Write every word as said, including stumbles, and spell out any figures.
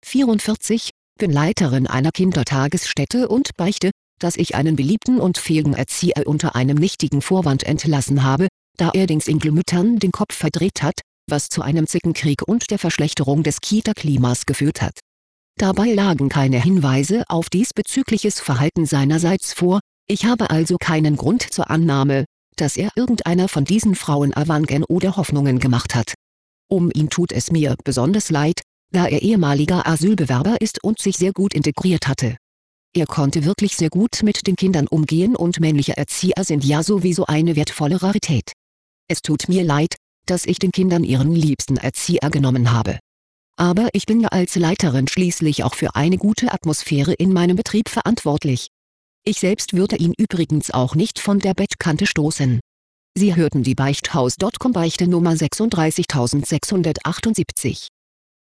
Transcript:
vierundvierzig, bin Leiterin einer Kindertagesstätte und beichte, dass ich einen beliebten und fähigen Erzieher unter einem nichtigen Vorwand entlassen habe, da er den Single-Müttern den Kopf verdreht hat, was zu einem Zickenkrieg und der Verschlechterung des Kita-Klimas geführt hat. Dabei lagen keine Hinweise auf diesbezügliches Verhalten seinerseits vor, ich habe also keinen Grund zur Annahme, dass er irgendeiner von diesen Frauen Erwartungen oder Hoffnungen gemacht hat. Um ihn tut es mir besonders leid, da er ehemaliger Asylbewerber ist und sich sehr gut integriert hatte. Er konnte wirklich sehr gut mit den Kindern umgehen und männliche Erzieher sind ja sowieso eine wertvolle Rarität. Es tut mir leid, dass ich den Kindern ihren liebsten Erzieher genommen habe. Aber ich bin ja als Leiterin schließlich auch für eine gute Atmosphäre in meinem Betrieb verantwortlich. Ich selbst würde ihn übrigens auch nicht von der Bettkante stoßen. Sie hörten die Beichthaus Punkt com Beichte Nummer sechsunddreißigtausendsechshundertachtundsiebzig.